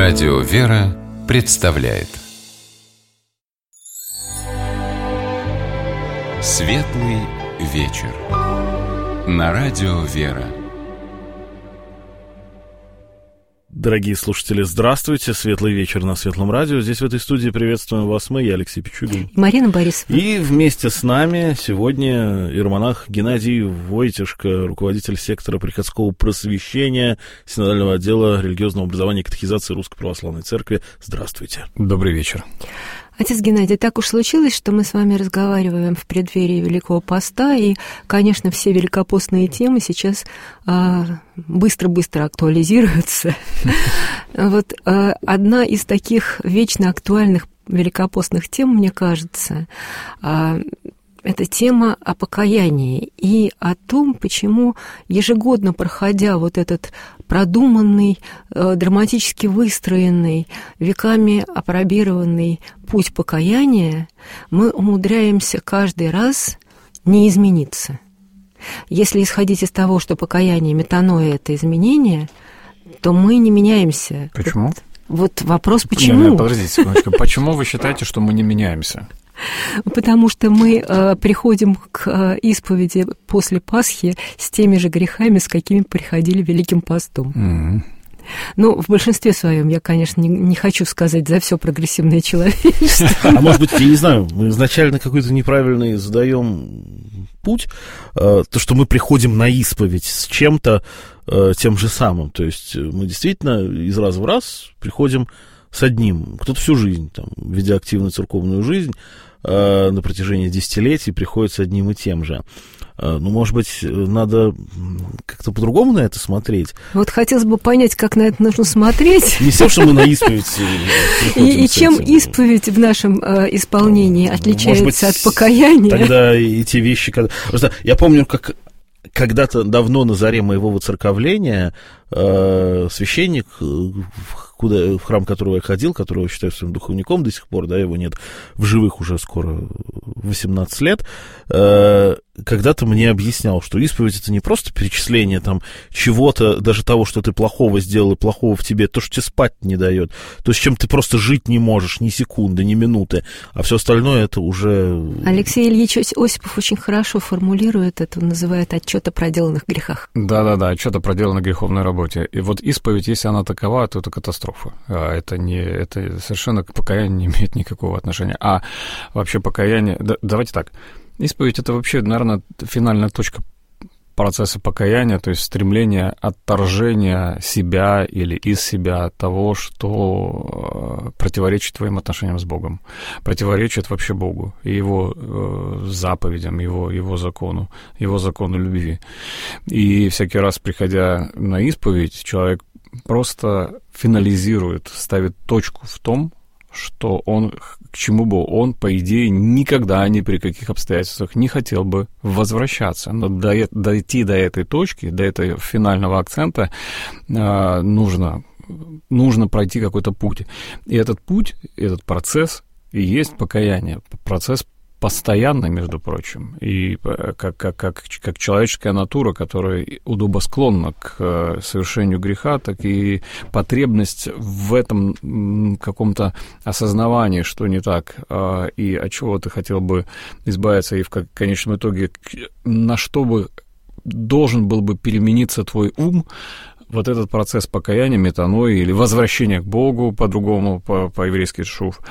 Радио «Вера» представляет Светлый вечер на Радио «Вера». Дорогие слушатели, здравствуйте. Светлый вечер на Светлом радио. Здесь в этой студии приветствуем вас мы, я Алексей Пичугин. И Марина Борисовна. И вместе с нами сегодня иеромонах Геннадий Войтишко, руководитель сектора приходского просвещения Синодального отдела религиозного образования и катехизации Русской Православной Церкви. Здравствуйте. Добрый вечер. Отец Геннадий, так уж случилось, что мы с вами разговариваем в преддверии Великого Поста, и, конечно, все великопостные темы сейчас быстро-быстро актуализируются. Вот одна из таких вечно актуальных великопостных тем, мне кажется, это тема о покаянии и о том, почему ежегодно, проходя вот этот продуманный, драматически выстроенный, веками апробированный путь покаяния, мы умудряемся каждый раз не измениться. Если исходить из того, что покаяние, метаноя — это изменение, то мы не меняемся. Почему? Вот вопрос, почему? Подождите секундочку. Почему вы считаете, что мы не меняемся? Потому что мы приходим к исповеди после Пасхи с теми же грехами, с какими приходили Великим постом. Mm-hmm. Ну, в большинстве своем я, конечно, не хочу сказать за все прогрессивное человечество. А может быть, я не знаю, мы изначально какой-то неправильный задаем путь, то, что мы приходим на исповедь с чем-то тем же самым. То есть мы действительно из раза в раз приходим с одним. Кто-то всю жизнь, там, ведя активную церковную жизнь, на протяжении десятилетий приходит с одним и тем же. Ну, может быть, надо как-то по-другому на это смотреть. Вот хотелось бы понять, как на это нужно смотреть. Не все, что мы на исповедь и чем исповедь в нашем исполнении отличается от покаяния. Тогда и те вещи... Просто я помню, как когда-то давно на заре моего воцерковления священник, в храм которого я ходил, которого я считаю своим духовником до сих пор, да, его нет в живых уже скоро 18 лет, когда-то мне объяснял, что исповедь — это не просто перечисление там чего-то, даже того, что ты плохого сделал и плохого в тебе, то, что тебе спать не дает, то, с чем ты просто жить не можешь ни секунды, ни минуты, а все остальное — это уже... Алексей Ильич Осипов очень хорошо формулирует это, он называет отчет о проделанных грехах. Да-да-да, отчет о проделанной греховной работе. И вот исповедь, если она такова, то это катастрофа. Это совершенно к покаянию не имеет никакого отношения. А вообще покаяние... Давайте так. Исповедь — это вообще, наверное, финальная точка процесса покаяния, то есть стремление отторжения себя или из себя того, что противоречит твоим отношениям с Богом, противоречит вообще Богу и Его заповедям, Его закону любви. И всякий раз, приходя на исповедь, человек просто финализирует, ставит точку в том, что он, к чему бы он, по идее, никогда ни при каких обстоятельствах не хотел бы возвращаться. Но дойти до этой точки, до этого финального акцента нужно пройти какой-то путь. И этот путь, этот процесс и есть покаяние, процесс постоянно, между прочим, и как человеческая натура, которая удобосклонна к совершению греха, так и потребность в этом каком-то осознавании, что не так, и от чего ты хотел бы избавиться, и в конечном итоге на что бы должен был бы перемениться твой ум. Вот этот процесс покаяния, метанои или возвращения к Богу, по-другому, по-еврейски шув,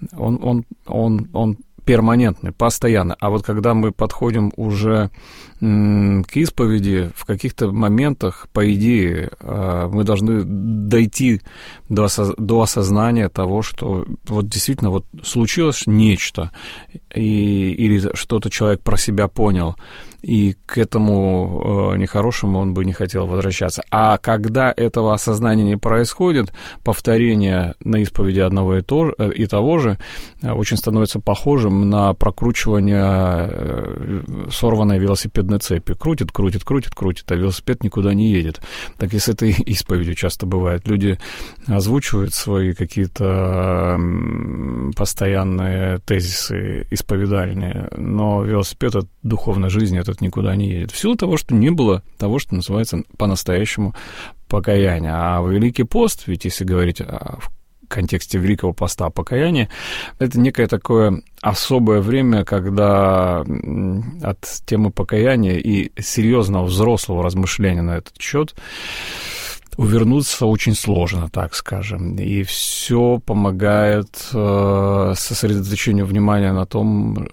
он перманентный, постоянно. А вот когда мы подходим уже к исповеди, в каких-то моментах, по идее, мы должны дойти до осознания того, что вот действительно вот случилось нечто, или что-то человек про себя понял, и к этому нехорошему он бы не хотел возвращаться. А когда этого осознания не происходит, повторение на исповеди одного и того же очень становится похожим на прокручивание сорванной велосипедной цепи. Крутит, а велосипед никуда не едет. Так и с этой исповедью часто бывает. Люди озвучивают свои какие-то постоянные тезисы исповедальные, но велосипед от духовной жизни этот никуда не едет. В силу того, что не было того, что называется по-настоящему покаяния. А Великий пост, ведь если говорить в контексте Великого поста покаяния, это некое такое особое время, когда от темы покаяния и серьезного взрослого размышления на этот счет увернуться очень сложно, так скажем. И все помогает сосредоточению внимания на том,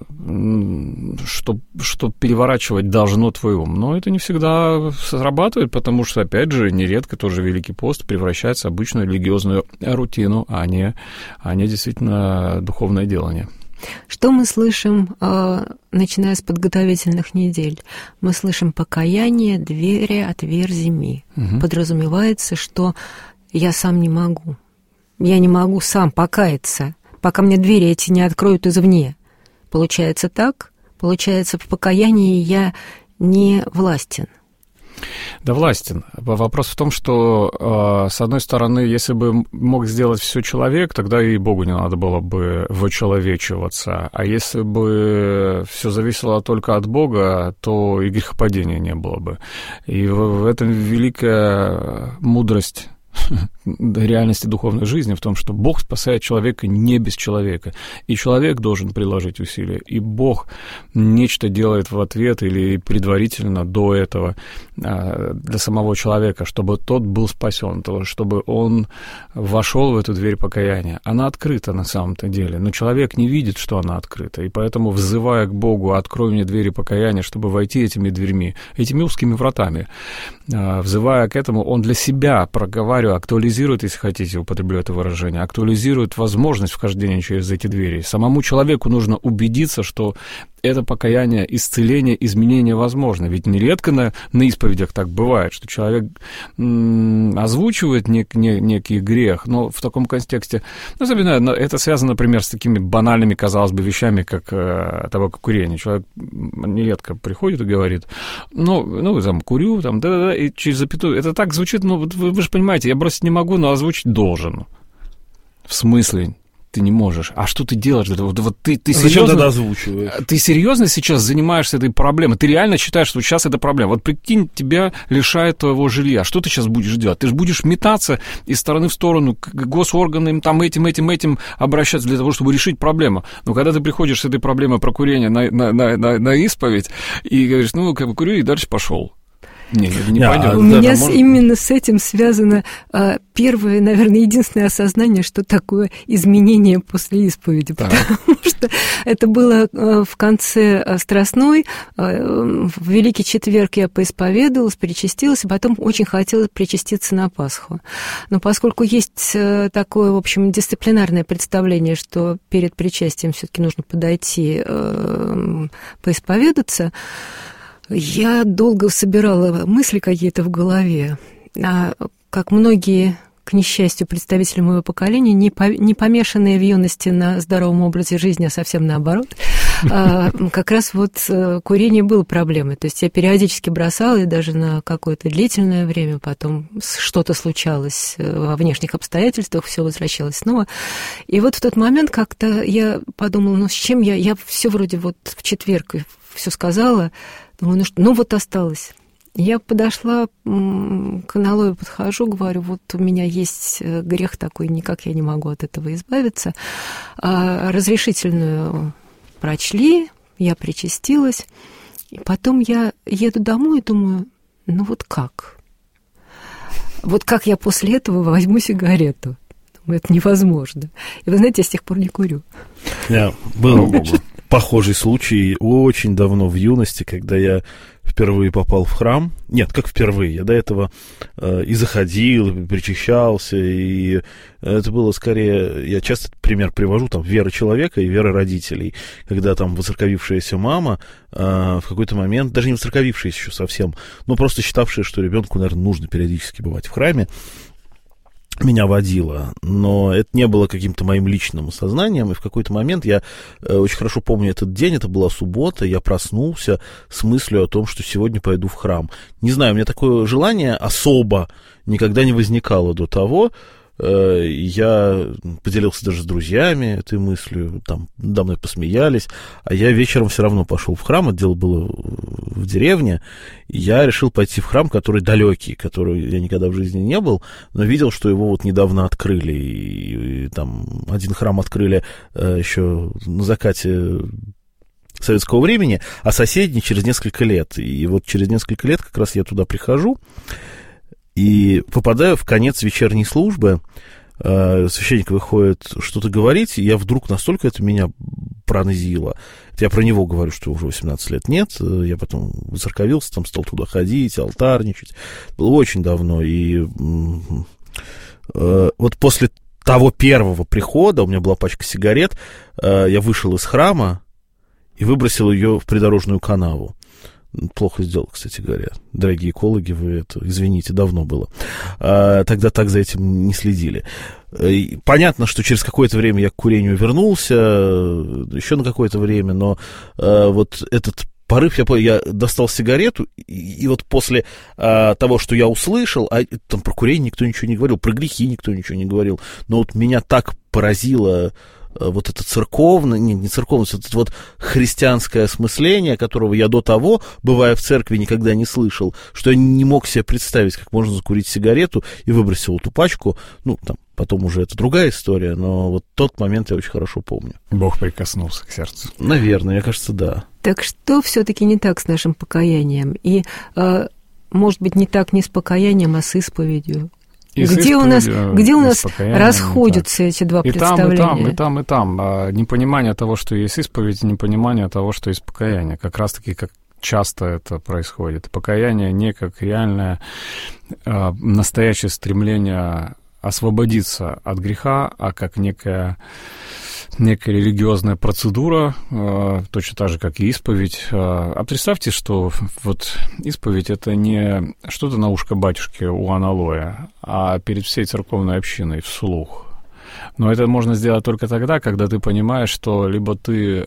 что переворачивать должно твой ум. Но это не всегда срабатывает, потому что, опять же, нередко тоже Великий пост превращается в обычную религиозную рутину, а не действительно духовное делание. Что мы слышим, начиная с подготовительных недель? Мы слышим покаяние, двери, отверзи ми. Подразумевается, что я сам не могу. Я не могу сам покаяться, пока мне двери эти не откроют извне. Получается так? Получается, в покаянии я не властен. Да, властен. Вопрос в том, что, с одной стороны, если бы мог сделать все человек, тогда и Богу не надо было бы вычеловечиваться. А если бы все зависело только от Бога, то и грехопадения не было бы. И в этом великая мудрость реальности духовной жизни в том, что Бог спасает человека не без человека. И человек должен приложить усилия, и Бог нечто делает в ответ или предварительно до этого для самого человека, чтобы тот был спасен, чтобы он вошел в эту дверь покаяния. Она открыта на самом-то деле, но человек не видит, что она открыта, и поэтому, взывая к Богу: «Открой мне двери покаяния», чтобы войти этими дверьми, этими узкими вратами, взывая к этому, он для себя проговаривает, актуализирует, если хотите, употреблю это выражение, актуализирует возможность вхождения через эти двери. Самому человеку нужно убедиться, что это покаяние, исцеление, изменение возможно. Ведь нередко на исповедях так бывает, что человек озвучивает некий грех, но в таком контексте, особенно это связано, например, с такими банальными, казалось бы, вещами, как табакокурение. Человек нередко приходит и говорит: ну там, курю, там, да-да-да, и через запятую. Это так звучит, вы же понимаете, я бросить не могу, но озвучить должен. В смысле? Ты не можешь. А что ты делаешь? Вот ты серьезно сейчас занимаешься этой проблемой? Ты реально считаешь, что сейчас это проблема? Вот прикинь, тебя лишают твоего жилья. Что ты сейчас будешь делать? Ты же будешь метаться из стороны в сторону к госорганам, там этим обращаться для того, чтобы решить проблему. Но когда ты приходишь с этой проблемой про курение на исповедь и говоришь: курю, и дальше пошел. Не пойдет. У меня именно с этим связано первое, наверное, единственное осознание, что такое изменение после исповеди. Да. Потому что это было в конце Страстной. В Великий Четверг я поисповедовалась, причастилась, и потом очень хотела причаститься на Пасху. Но поскольку есть такое, в общем, дисциплинарное представление, что перед причастием все-таки нужно подойти поисповедаться, я долго собирала мысли какие-то в голове, а как многие, к несчастью, представители моего поколения, не помешанные в юности на здоровом образе жизни, а совсем наоборот, как раз вот курение было проблемой. То есть я периодически бросала, и даже на какое-то длительное время, потом что-то случалось во внешних обстоятельствах, все возвращалось снова. И вот в тот момент как-то я подумала: с чем я все вроде вот в четверг все сказала. Думаю, вот осталось. Я подошла к аналою, подхожу, говорю: вот у меня есть грех такой, никак я не могу от этого избавиться. Разрешительную прочли, я причастилась. И потом я еду домой и думаю: вот как? Вот как я после этого возьму сигарету? Думаю, это невозможно. И вы знаете, я с тех пор не курю. Был похожий случай очень давно в юности, когда я впервые попал в храм. Нет, как впервые. Я до этого и заходил, и причащался, и это было скорее... Я часто пример привожу, там, вера человека и вера родителей. Когда там воцерковившаяся мама в какой-то момент, даже не воцерковившаяся еще совсем, но просто считавшая, что ребенку, наверное, нужно периодически бывать в храме, меня водила, но это не было каким-то моим личным осознанием, и в какой-то момент я очень хорошо помню этот день, это была суббота, я проснулся с мыслью о том, что сегодня пойду в храм. Не знаю, у меня такое желание особо никогда не возникало до того, я поделился даже с друзьями этой мыслью, там надо мной посмеялись, а я вечером все равно пошел в храм, это дело было в деревне, и я решил пойти в храм, который далекий, который я никогда в жизни не был, но видел, что его вот недавно открыли, и там один храм открыли еще на закате советского времени, а соседний через несколько лет. И вот через несколько лет как раз я туда прихожу и попадаю в конец вечерней службы. Священник выходит что-то говорить, и я вдруг настолько это меня пронзило. Это я про него говорю, что уже 18 лет нет. Я потом воцерковился, там стал туда ходить, алтарничать. Было очень давно. И вот после того первого прихода, у меня была пачка сигарет, я вышел из храма и выбросил ее в придорожную канаву. Плохо сделал, кстати говоря. Дорогие экологи, вы это, извините, давно было. Тогда так за этим не следили. Понятно, что через какое-то время я к курению вернулся, еще на какое-то время, но вот этот порыв, я достал сигарету, и вот после того, что я услышал, там про курение никто ничего не говорил, про грехи никто ничего не говорил, но вот меня так поразило вот это церковное, не церковность, это вот христианское осмысление, которого я до того, бывая в церкви, никогда не слышал, что я не мог себе представить, как можно закурить сигарету, и выбросил эту пачку. Ну, там, потом уже это другая история, но вот тот момент я очень хорошо помню. Бог прикоснулся к сердцу. Наверное, мне кажется, да. Так что все-таки не так с нашим покаянием? И, может быть, не так не с покаянием, а с исповедью? Где у нас расходятся эти два представления? И там. Непонимание того, что есть исповедь, непонимание того, что есть покаяние. Как раз-таки, как часто это происходит. Покаяние не как реальное, настоящее стремление освободиться от греха, а как некая религиозная процедура, точно так же, как и исповедь. А представьте, что вот исповедь — это не что-то на ушко батюшки у аналоя, а перед всей церковной общиной вслух. Но это можно сделать только тогда, когда ты понимаешь, что либо ты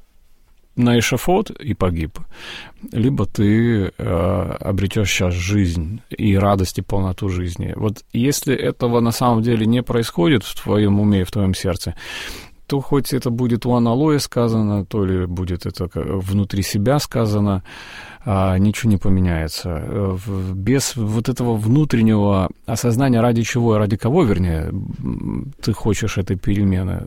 на эшафот и погиб, либо ты обретешь сейчас жизнь и радость и полноту жизни. Вот если этого на самом деле не происходит в твоем уме и в твоем сердце, то хоть это будет у аналоя сказано, то ли будет это внутри себя сказано, ничего не поменяется. Без вот этого внутреннего осознания, ради чего и ради кого, вернее, ты хочешь этой перемены,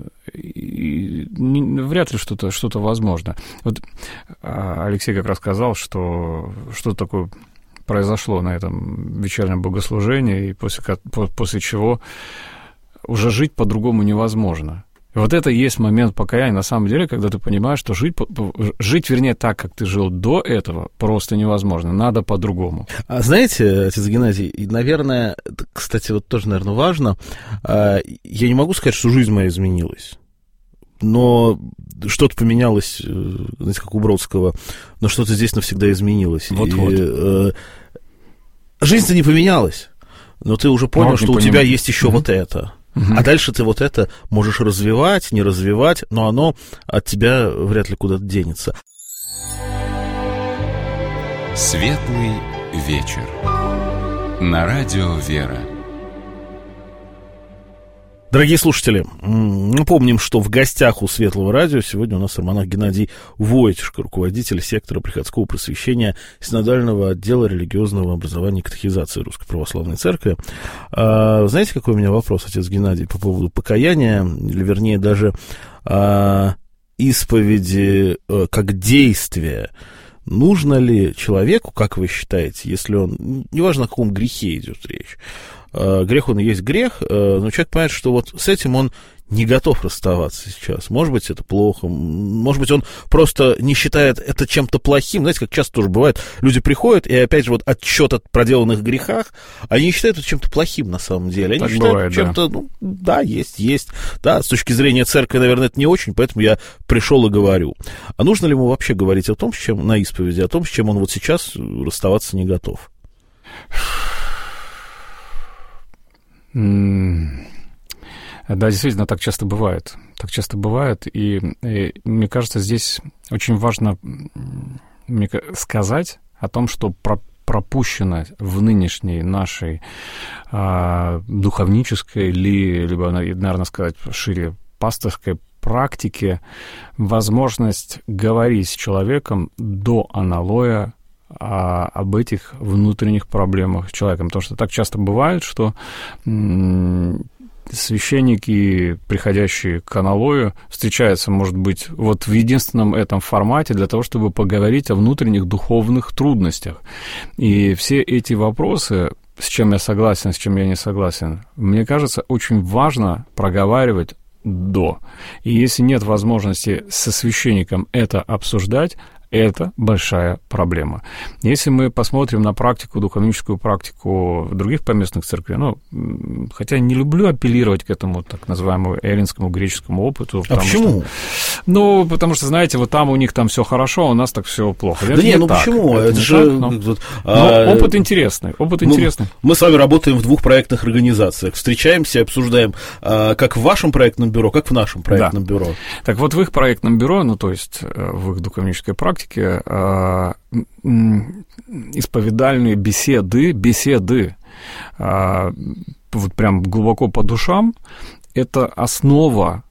вряд ли что-то возможно. Вот Алексей как раз сказал, что такое произошло на этом вечернем богослужении, и после чего уже жить по-другому невозможно. И вот это и есть момент покаяния, на самом деле, когда ты понимаешь, что жить, вернее, так, как ты жил до этого, просто невозможно, надо по-другому. А знаете, отец Геннадий, и, наверное, кстати, вот тоже, наверное, важно, я не могу сказать, что жизнь моя изменилась, но что-то поменялось, знаете, как у Бродского, но что-то здесь навсегда изменилось. Вот-вот. Жизнь-то не поменялась, но ты уже понял, что у тебя есть еще вот это. А дальше ты вот это можешь развивать, не развивать, но оно от тебя вряд ли куда-то денется. Светлый вечер. На радио «Вера». Дорогие слушатели, напомним, что в гостях у Светлого радио сегодня у нас романах Геннадий Войтишко, руководитель сектора приходского просвещения Синодального отдела религиозного образования и катехизации Русской Православной Церкви. Знаете, какой у меня вопрос, отец Геннадий, по поводу покаяния, или вернее даже исповеди как действия? Нужно ли человеку, как вы считаете, если он, неважно, о каком грехе идет речь, грех он и есть грех, но человек понимает, что вот с этим он не готов расставаться сейчас. Может быть, это плохо, может быть, он просто не считает это чем-то плохим. Знаете, как часто тоже бывает, люди приходят, и опять же вот отчет о проделанных грехах, они не считают это чем-то плохим на самом деле. Они так считают бывает, чем-то, да. Ну, да, есть. Да, с точки зрения церкви, наверное, это не очень, поэтому я пришел и говорю. А нужно ли ему вообще говорить о том, с чем на исповеди, о том, с чем он вот сейчас расставаться не готов? Да, действительно, так часто бывает. И мне кажется, здесь очень важно сказать о том, что пропущено в нынешней нашей духовнической, либо, наверное, сказать шире, пасторской практике возможность говорить с человеком до аналоя об этих внутренних проблемах с человеком. Потому что так часто бывает, что священники, приходящие к аналою, встречаются, может быть, вот в единственном этом формате для того, чтобы поговорить о внутренних духовных трудностях. И все эти вопросы, с чем я согласен, с чем я не согласен, мне кажется, очень важно проговаривать до. И если нет возможности со священником это обсуждать, это большая проблема. Если мы посмотрим на практику, духовническую практику других поместных церквей, хотя не люблю апеллировать к этому так называемому эллинскому греческому опыту. Почему? Потому что, знаете, вот там у них там все хорошо, а у нас так все плохо. Да нет, почему? Это же... опыт интересный, Мы с вами работаем в двух проектных организациях, встречаемся, обсуждаем, как в вашем проектном бюро, как в нашем проектном бюро. Так вот, в их проектном бюро, то есть в их духовнической практике, исповедальные беседы, вот прям глубоко по душам, это основа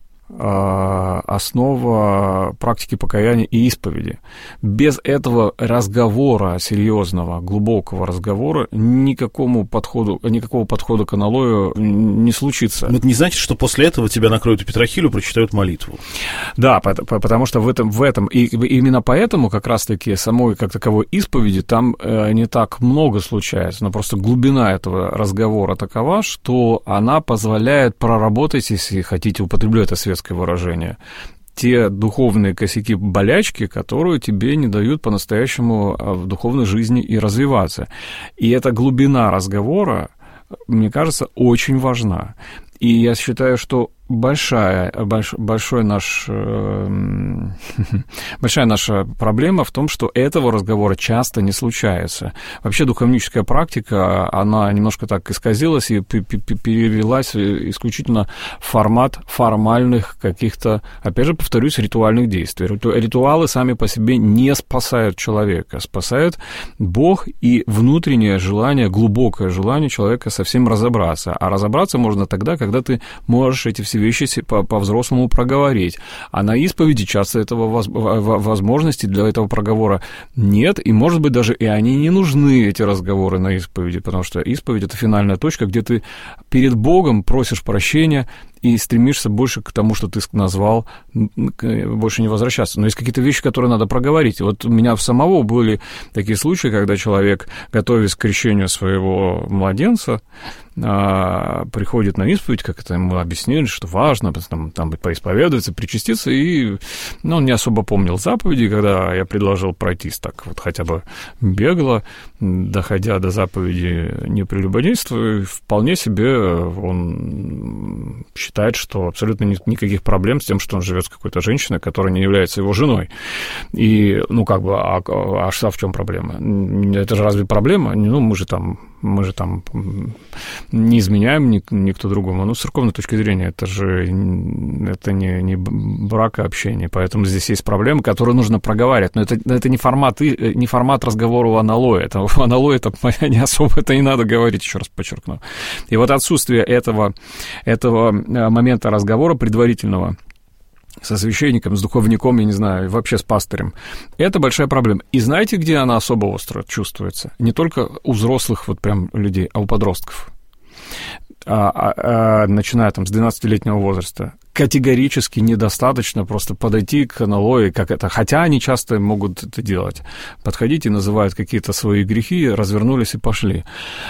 практики покаяния и исповеди. Без этого разговора, серьезного, глубокого разговора, никакого подхода к аналою не случится. Но это не значит, что после этого тебя накроют петрохилью, прочитают молитву. Да, потому что в этом и именно поэтому как раз-таки самой как таковой исповеди там не так много случается, но просто глубина этого разговора такова, что она позволяет проработать, если хотите, употреблю это светское выражение, те духовные косяки, болячки, которые тебе не дают по-настоящему в духовной жизни и развиваться. И эта глубина разговора, мне кажется, очень важна. И я считаю, что большая наша проблема в том, что этого разговора часто не случается. Вообще духовническая практика, она немножко так исказилась и перевелась исключительно в формат формальных каких-то, опять же, повторюсь, ритуальных действий. Ритуалы сами по себе не спасают человека, спасает Бог и внутреннее желание, глубокое желание человека со всем разобраться. А разобраться можно тогда, когда ты можешь эти все вещи по-взрослому проговорить. А на исповеди часто этого возможности для этого проговора нет, и, может быть, даже и они не нужны, эти разговоры на исповеди, потому что исповедь — это финальная точка, где ты перед Богом просишь прощения и стремишься больше к тому, что ты назвал, больше не возвращаться. Но есть какие-то вещи, которые надо проговорить. Вот у меня самого были такие случаи, когда человек, готовясь к крещению своего младенца, приходит на исповедь, как это ему объяснили, что важно, там поисповедоваться, причаститься, и он не особо помнил заповеди, когда я предложил пройтись так вот хотя бы бегло, доходя до заповеди непрелюбодействия, вполне себе он считает, что абсолютно никаких проблем с тем, что он живет с какой-то женщиной, которая не является его женой. И, а в чем проблема? Это же разве проблема? Мы же там не изменяем никто другому. Но с церковной точки зрения это не брак, а общение. Поэтому здесь есть проблемы, которые нужно проговаривать. Но это не формат разговора у аналоя. У аналоя это не особо, это не надо говорить, еще раз подчеркну. И вот отсутствие этого момента разговора предварительного со священником, с духовником, я не знаю, вообще с пастырем. Это большая проблема. И знаете, где она особо остро чувствуется? Не только у взрослых вот прям людей, а у подростков. Начиная там с 12-летнего возраста. Категорически недостаточно просто подойти к аналою, хотя они часто могут это делать. Подходить и называют какие-то свои грехи, развернулись и пошли.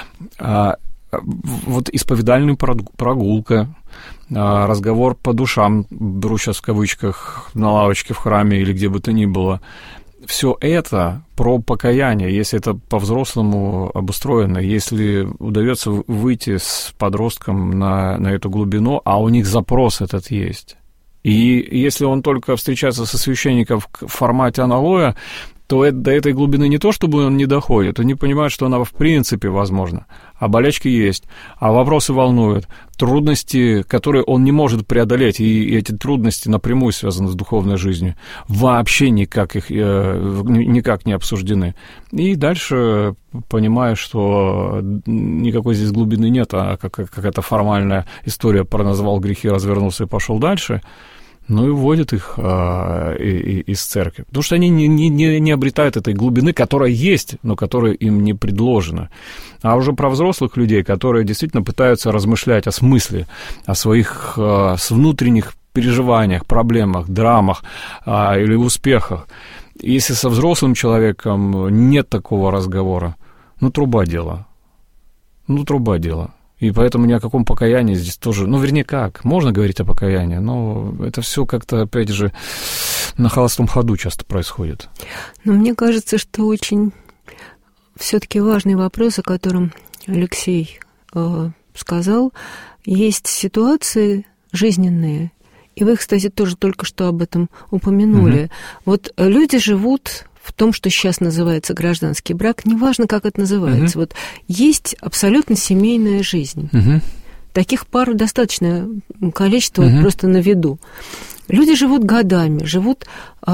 Вот исповедальная прогулка, разговор по душам, беру сейчас в кавычках, на лавочке в храме или где бы то ни было, все это про покаяние, если это по-взрослому обустроено, если удается выйти с подростком на эту глубину, а у них запрос этот есть. И если он только встречается со священником в формате аналоя, то до этой глубины не то, чтобы он не доходит, он не понимает, что она в принципе возможна. А болячки есть, а вопросы волнуют, трудности, которые он не может преодолеть, и эти трудности напрямую связаны с духовной жизнью, вообще никак не обсуждены. И дальше, понимая, что никакой здесь глубины нет, а какая-то формальная история проназвал грехи, развернулся и пошел дальше, ну и вводит их из церкви. Потому что они не обретают этой глубины, которая есть, но которая им не предложена. А уже про взрослых людей, которые действительно пытаются размышлять о смысле, о своих внутренних переживаниях, проблемах, драмах или успехах. Если со взрослым человеком нет такого разговора, труба дело. Труба дело. И поэтому ни о каком покаянии здесь тоже... вернее, как? Можно говорить о покаянии, но это все как-то, опять же, на холостом ходу часто происходит. Но мне кажется, что очень все-таки важный вопрос, о котором Алексей сказал. Есть ситуации жизненные, и вы, кстати, тоже только что об этом упомянули. Вот люди живут в том, что сейчас называется гражданский брак, неважно, как это называется. Вот есть абсолютно семейная жизнь. Таких пар достаточное количество просто на виду. Люди живут годами, живут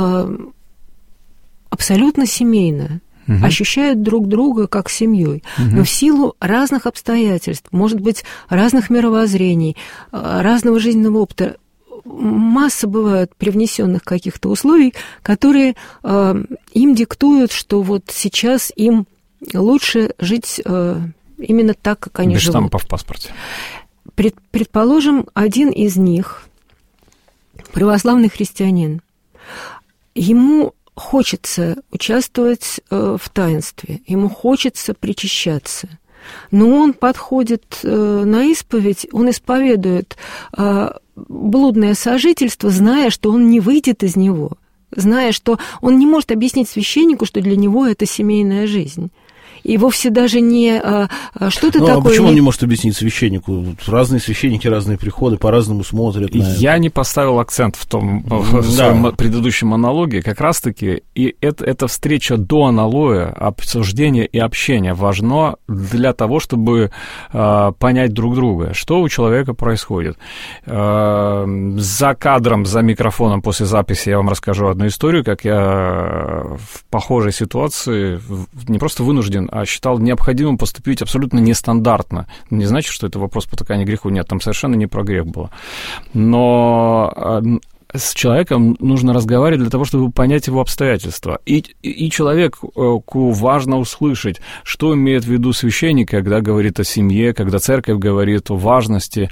абсолютно семейно, ощущают друг друга как семьей, но в силу разных обстоятельств, может быть, разных мировоззрений, разного жизненного опыта, масса бывает привнесенных каких-то условий, которые им диктуют, что вот сейчас им лучше жить именно так, как они живут. Без штампа в паспорте. Предположим, один из них, православный христианин, ему хочется участвовать в таинстве, ему хочется причащаться, но он подходит на исповедь, он исповедует блудное сожительство, зная, что он не выйдет из него, зная, что он не может объяснить священнику, что для него это семейная жизнь. И вовсе даже не что-то такое... А почему он не может объяснить священнику? Разные священники, разные приходы, по-разному смотрят на это. Я не поставил акцент в своем предыдущем монологе. Как раз-таки и эта встреча до аналоя, обсуждения и общения важно для того, чтобы понять друг друга, что у человека происходит. За кадром, за микрофоном после записи я вам расскажу одну историю, как я в похожей ситуации не просто вынужден, а считал необходимым поступить абсолютно нестандартно. Не значит, что это вопрос потакания греху. Нет, там совершенно не про грех было. Но с человеком нужно разговаривать для того, чтобы понять его обстоятельства. И человеку важно услышать, что имеет в виду священник, когда говорит о семье, когда церковь говорит о важности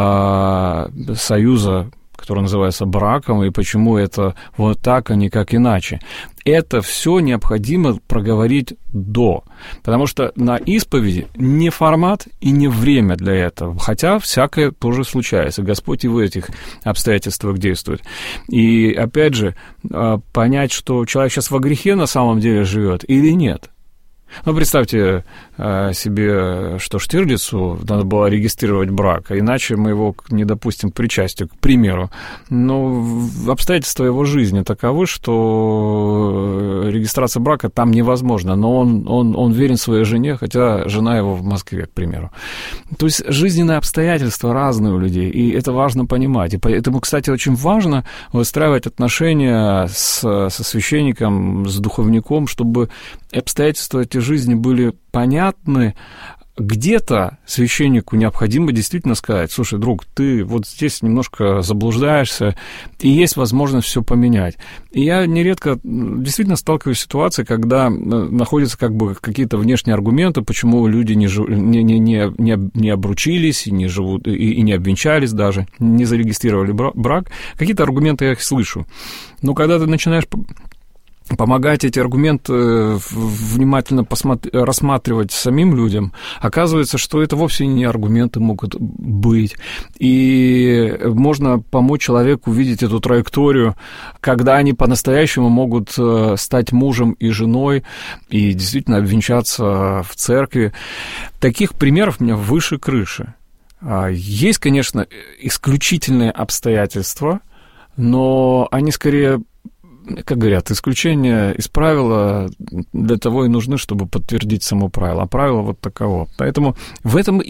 союза, который называется браком, и почему это вот так, а не как иначе. Это все необходимо проговорить до, потому что на исповеди не формат и не время для этого, хотя всякое тоже случается, Господь и в этих обстоятельствах действует. И опять же, понять, что человек сейчас во грехе на самом деле живет или нет. Представьте себе, что Штирлицу надо было регистрировать брак, а иначе мы его не допустим к причастию, к примеру. Но обстоятельства его жизни таковы, что регистрация брака там невозможна, но он верен своей жене, хотя жена его в Москве, к примеру. То есть жизненные обстоятельства разные у людей, и это важно понимать. И поэтому, кстати, очень важно выстраивать отношения со священником, с духовником, чтобы обстоятельства этой жизни были понятны. Где-то священнику необходимо действительно сказать: слушай, друг, ты вот здесь немножко заблуждаешься, и есть возможность все поменять. И я нередко действительно сталкиваюсь с ситуацией, когда находятся как бы какие-то внешние аргументы, почему люди не обручились, и не живут, и не обвенчались даже, не зарегистрировали брак. Какие-то аргументы я их слышу. Но когда ты начинаешь помогать эти аргументы внимательно рассматривать самим людям, оказывается, что это вовсе не аргументы могут быть. И можно помочь человеку увидеть эту траекторию, когда они по-настоящему могут стать мужем и женой и действительно обвенчаться в церкви. Таких примеров у меня выше крыши. Есть, конечно, исключительные обстоятельства, но они скорее как говорят, исключения из правила для того и нужны, чтобы подтвердить само правило. А правило вот таково. Поэтому в этом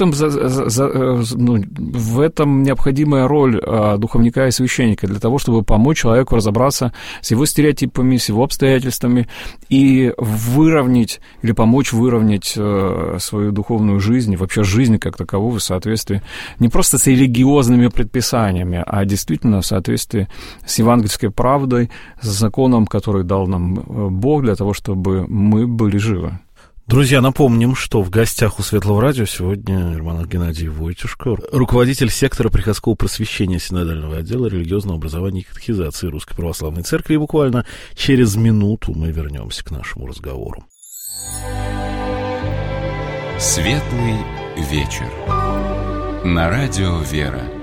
необходимая роль духовника и священника для того, чтобы помочь человеку разобраться с его стереотипами, с его обстоятельствами и выровнять или помочь выровнять свою духовную жизнь, вообще жизнь как таковую в соответствии не просто с религиозными предписаниями, а действительно в соответствии с евангельской правдой, с законом, который дал нам Бог для того, чтобы мы были живы. Друзья, напомним, что в гостях у Светлого Радио сегодня романов Геннадий Войтюшко, руководитель сектора приходского просвещения синодального отдела религиозного образования и катехизации Русской Православной Церкви. И буквально через минуту мы вернемся к нашему разговору. Светлый вечер. На радио «Вера».